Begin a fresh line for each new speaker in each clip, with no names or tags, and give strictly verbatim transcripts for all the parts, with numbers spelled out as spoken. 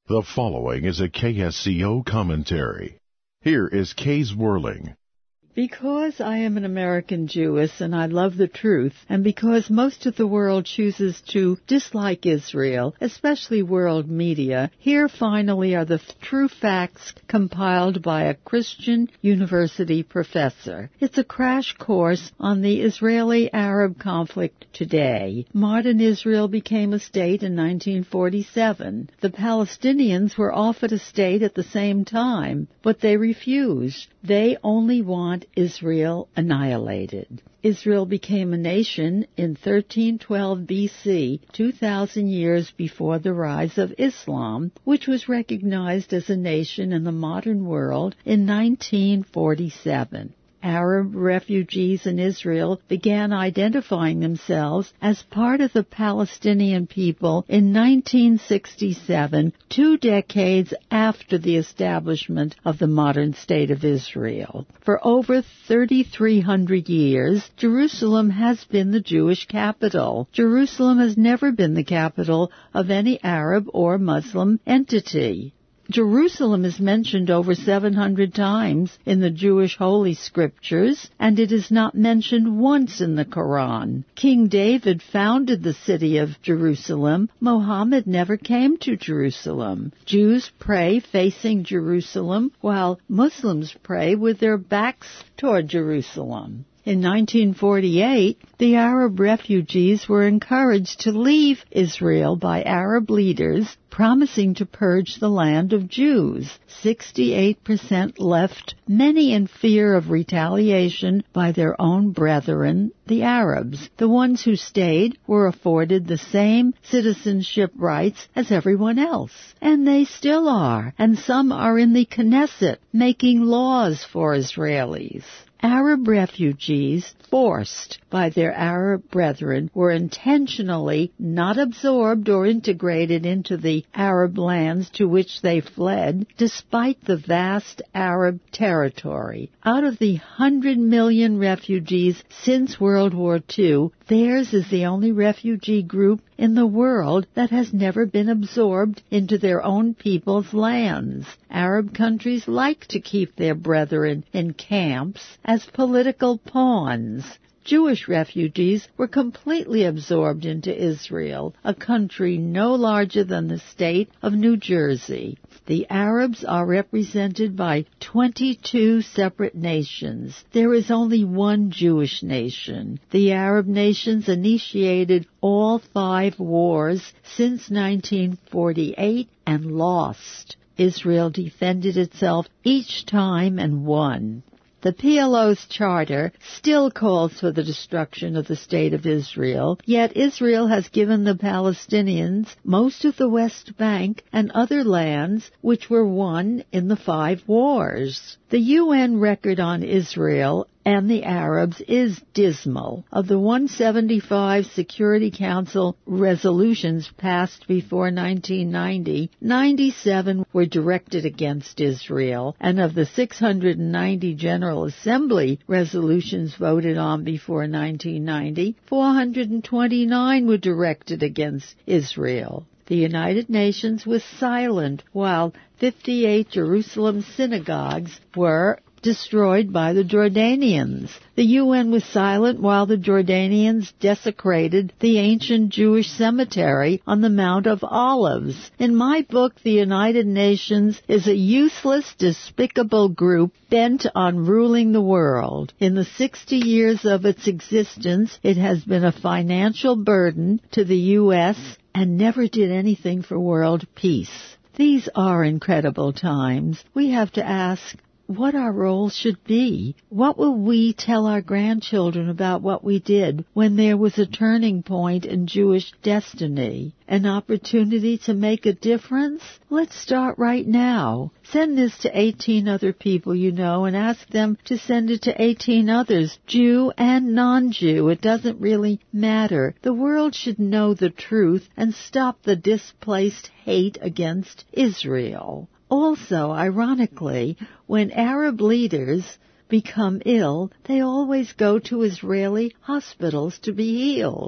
The following is a K S C O commentary. Here is Kay's Whirling.
Because I am an American Jewess and I love the truth, and because most of the world chooses to dislike Israel, especially world media, here finally are the f- true facts compiled by a Christian university professor. It's a crash course on the Israeli-Arab conflict today. Modern Israel became a state in nineteen forty-seven. The Palestinians were offered a state at the same time, but they refused. They only want Israel annihilated. Israel became a nation in thirteen twelve B C, two thousand years before the rise of Islam, which was recognized as a nation in the modern world in nineteen forty-seven. Arab refugees in Israel began identifying themselves as part of the Palestinian people in nineteen sixty-seven, two decades after the establishment of the modern state of Israel. For over thirty-three hundred years, Jerusalem has been the Jewish capital. Jerusalem has never been the capital of any Arab or Muslim entity. Jerusalem is mentioned over seven hundred times in the Jewish Holy Scriptures, and it is not mentioned once in the Quran. King David founded the city of Jerusalem. Muhammad never came to Jerusalem. Jews pray facing Jerusalem, while Muslims pray with their backs toward Jerusalem. In nineteen forty-eight, the Arab refugees were encouraged to leave Israel by Arab leaders, promising to purge the land of Jews. sixty-eight percent left, many in fear of retaliation by their own brethren, the Arabs. The ones who stayed were afforded the same citizenship rights as everyone else. And they still are, and some are in the Knesset making laws for Israelis. Arab refugees, forced by their Arab brethren, were intentionally not absorbed or integrated into the Arab lands to which they fled, despite the vast Arab territory. Out of the hundred million refugees since World War Two, theirs is the only refugee group in the world that has never been absorbed into their own people's lands. Arab countries like to keep their brethren in camps as political pawns. Jewish refugees were completely absorbed into Israel, a country no larger than the state of New Jersey. The Arabs are represented by twenty-two separate nations. There is only one Jewish nation. The Arab nations initiated all five wars since nineteen forty-eight and lost. Israel defended itself each time and won. The P L O's charter still calls for the destruction of the State of Israel, yet Israel has given the Palestinians most of the West Bank and other lands which were won in the five wars. The U N record on Israel and the Arabs is dismal. Of the one hundred seventy-five Security Council resolutions passed before nineteen ninety, ninety-seven were directed against Israel, and of the six hundred ninety General Assembly resolutions voted on before nineteen ninety, four hundred twenty-nine were directed against Israel. The United Nations was silent while fifty-eight Jerusalem synagogues were destroyed by the Jordanians. The U N was silent while the Jordanians desecrated the ancient Jewish cemetery on the Mount of Olives. In my book, the United Nations is a useless, despicable group bent on ruling the world. In the sixty years of its existence, it has been a financial burden to the U S and never did anything for world peace. These are incredible times. We have to ask what our role should be. What will we tell our grandchildren about what we did when there was a turning point in Jewish destiny? An opportunity to make a difference? Let's start right now. Send this to eighteen other people you know and ask them to send it to eighteen others, Jew and non-Jew. It doesn't really matter. The world should know the truth and stop the displaced hate against Israel. Also, ironically, when Arab leaders become ill, they always go to Israeli hospitals to be healed.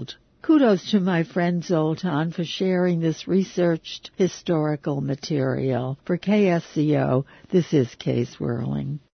Kudos to my friend Zoltan for sharing this researched historical material. For K S C O, this is Kay Swirling.